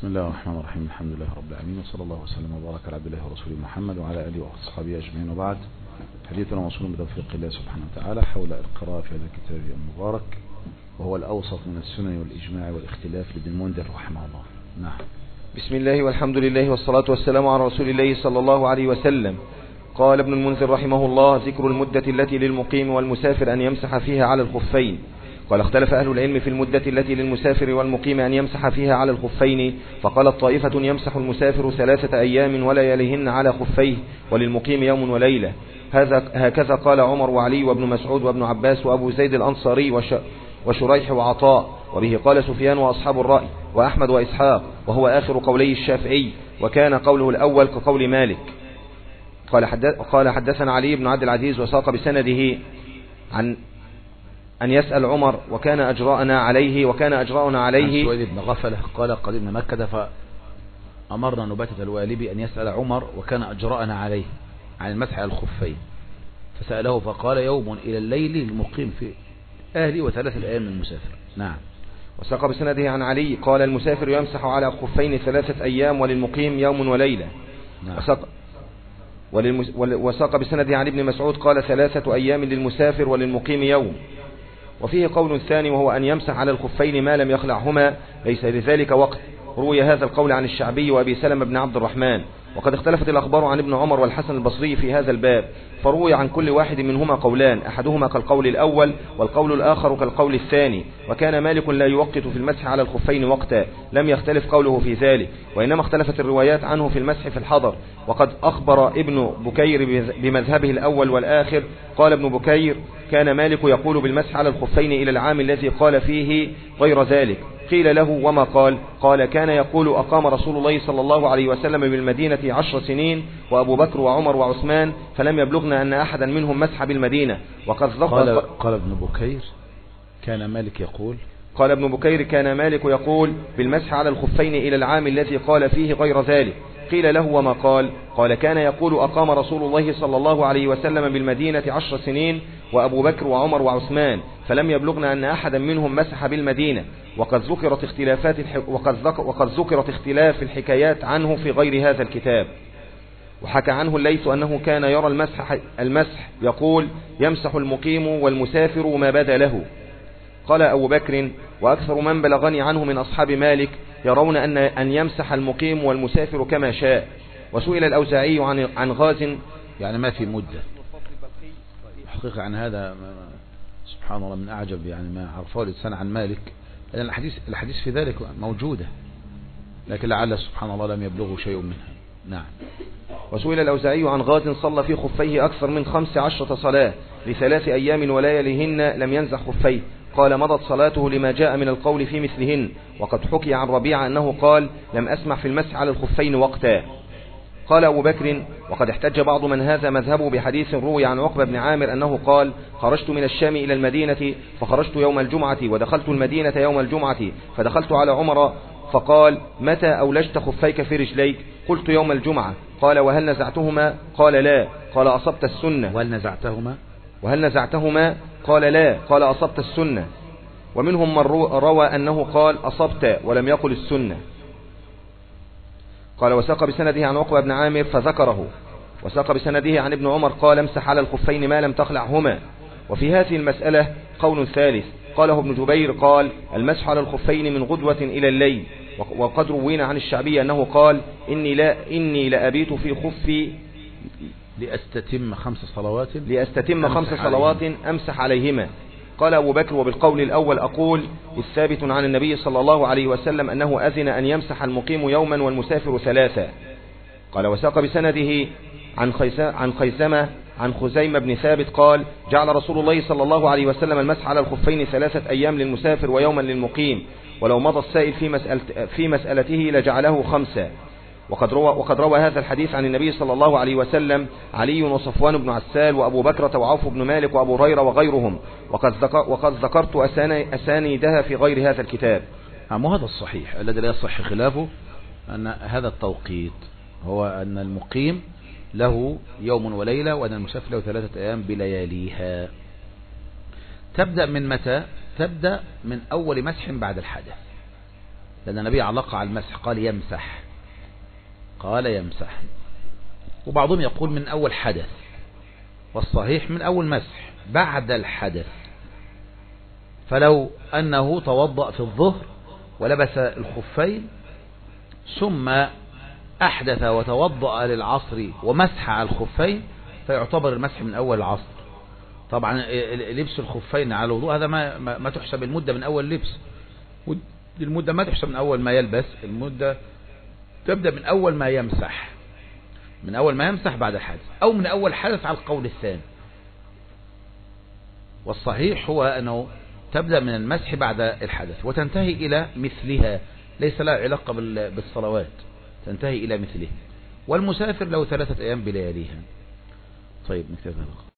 بسم الله الرحمن الرحيم. الحمد لله رب العالمين، وصلى الله وسلم وبارك على عبد الله ورسوله محمد وعلى آله وصحبه أجمعين، وبعد. حديثنا موصول بتوفيق الله سبحانه وتعالى حول القراءة في هذا الكتاب المبارك، وهو الأوسط من السنن والإجماع والاختلاف لابن المنذر رحمه الله. نعم. بسم الله والحمد لله والصلاة والسلام على رسول الله صلى الله عليه وسلم. قال ابن المنذر رحمه الله: ذكر المدة التي للمقيم والمسافر أن يمسح فيها على الخفين. قال: اختلف أهل العلم في المدة التي للمسافر والمقيم أن يمسح فيها على الخفين، فقالت طائفة: يمسح المسافر 3 أيام ولياليهن على خفيه، وللمقيم يوم وليلة. هكذا قال عمر وعلي وابن مسعود وابن عباس وأبو زيد الأنصاري وشريح وعطاء، وبه قال سفيان وأصحاب الرأي وأحمد وإسحاق، وهو آخر قولي الشافعي، وكان قوله الأول كقول مالك. قال: حدثنا علي بن عبد العزيز وساق بسنده عن أن يسأل عمر وكان أجراءنا عليه سويد بن غفلة قال: قدمنا مكة فأمرنا نباتة الوالبي أن يسأل عمر وكان أجراءنا عليه عن المسح على الخفين، فسأله فقال: يوم إلى الليل للمقيم في أهلي و3 أيام للمسافر. نعم. وساق بسنده عن علي قال: المسافر يمسح على خفين 3 أيام وللمقيم يوم وليلة. نعم. وساق بسنده عن ابن مسعود قال: 3 أيام للمسافر وللمقيم يوم. وفيه قول ثاني، وهو أن يمسح على الخفين ما لم يخلعهما، ليس لذلك وقت. روي هذا القول عن الشعبي وأبي سلمة بن عبد الرحمن. وقد اختلفت الأخبار عن ابن عمر والحسن البصري في هذا الباب، فروي عن كل واحد منهما قولان، أحدهما كالقول الأول والقول الآخر كالقول الثاني. وكان مالك لا يوقت في المسح على الخفين وقتا، لم يختلف قوله في ذلك، وإنما اختلفت الروايات عنه في المسح في الحضر. وقد أخبر ابن بكير بمذهبه الأول والآخر. قال ابن بكير: كان مالك يقول بالمسح على الخفين إلى العام الذي قال فيه غير ذلك. قيل له: وما قال؟ قال: كان يقول: أقام رسول الله صلى الله عليه وسلم بالمدينة 10 سنين، وأبو بكر وعمر وعثمان، فلم يبلغنا أن أحدا منهم مسح بالمدينة. وقد قال ابن بكير: كان مالك يقول. قال ابن بكير: كان مالك يقول بالمسح على الخفين إلى العام الذي قال فيه غير ذلك. قيل له: وما قال؟ قال: كان يقول: أقام رسول الله صلى الله عليه وسلم بالمدينة 10 سنين، وأبو بكر وعمر وعثمان، فلم يبلغنا أن أحدا منهم مسح بالمدينة. وقد ذكرت اختلاف الحكايات عنه في غير هذا الكتاب. وحكى عنه الليث أنه كان يرى المسح يقول: يمسح المقيم والمسافر ما بدا له. قال أبو بكر: وأكثر من بلغني عنه من أصحاب مالك يرون أن يمسح المقيم والمسافر كما شاء. وسئل الأوزاعي عن غاز، يعني ما في مدة حقيقة عن هذا، سبحان الله، من أعجب يعني ما عرفه الإنسان عن مالك، لأن الحديث في ذلك موجودة، لكن لعل سبحان الله لم يبلغه شيء منها. نعم. وسئل الأوزاعي عن غاز صلى في خفيه أكثر من 15 صلاة ل3 أيام ولياليهن لم ينزح خفيه، قال: مضت صلاته لما جاء من القول في مثلهن. وقد حكي عن ربيعة أنه قال: لم أسمع في المسح على الخفين وقتا. قال أبو بكر: وقد احتج بعض من هذا مذهبه بحديث روي عن عقبة بن عامر أنه قال: خرجت من الشام إلى المدينة فخرجت يوم الجمعة ودخلت المدينة يوم الجمعة، فدخلت على عمر فقال: متى أولجت خفيك في رجليك؟ قلت: يوم الجمعة. قال: وهل نزعتهما؟ قال: لا. قال: أصبت السنة. وهل نزعتهما؟ قال: لا. قال: أصبت السنة. ومنهم من روى أنه قال: أصبت ولم يقل السنة. قال: وساق بسنده عن عقبة بن عامر فذكره. وساق بسنده عن ابن عمر قال: امسح على الخفين ما لم تخلعهما. وفي هذه المسألة قول ثالث قاله ابن جبير، قال: المسح على الخفين من غدوة إلى الليل. وقد روينا عن الشعبي أنه قال: إني لأبيت في خفي لأستتم 5 صلوات أمسح عليهما. قال أبو بكر: وبالقول الأول أقول: الثابت عن النبي صلى الله عليه وسلم أنه أذن أن يمسح المقيم يوما والمسافر 3. قال: وساق بسنده عن خزيمة بن ثابت قال: جعل رسول الله صلى الله عليه وسلم المسح على الخفين 3 أيام للمسافر ويوما للمقيم، ولو مضى السائل في مسألته لجعله 5. وقد روى هذا الحديث عن النبي صلى الله عليه وسلم علي وصفوان بن عسال وأبو بكرة وعوف بن مالك وأبو هريرة وغيرهم، وقد ذكرت أسانيدها في غير هذا الكتاب. هذا الصحيح الذي لا يصح خلافه، أن هذا التوقيت هو أن المقيم له يوم وليلة، وأن المسافر له 3 أيام بلياليها. تبدأ من متى؟ تبدأ من أول مسح بعد الحدث. لأن النبي علق على المسح قال يمسح، قال يمسح. وبعضهم يقول من أول حدث، والصحيح من أول مسح بعد الحدث. فلو أنه توضأ في الظهر ولبس الخفين ثم أحدث وتوضأ للعصر ومسح على الخفين فيعتبر المسح من أول العصر. طبعا لبس الخفين على الوضوء هذا ما تحسب المدة من أول لبس، المدة ما تحسب من أول ما يلبس، المدة تبدأ من أول ما يمسح، من أول ما يمسح بعد الحدث، أو من أول حدث على القول الثاني. والصحيح هو أنه تبدأ من المسح بعد الحدث وتنتهي إلى مثلها، ليس لها علاقة بالصلوات، تنتهي إلى مثلها. والمسافر له 3 أيام بلياليها. طيب نكتب هذا.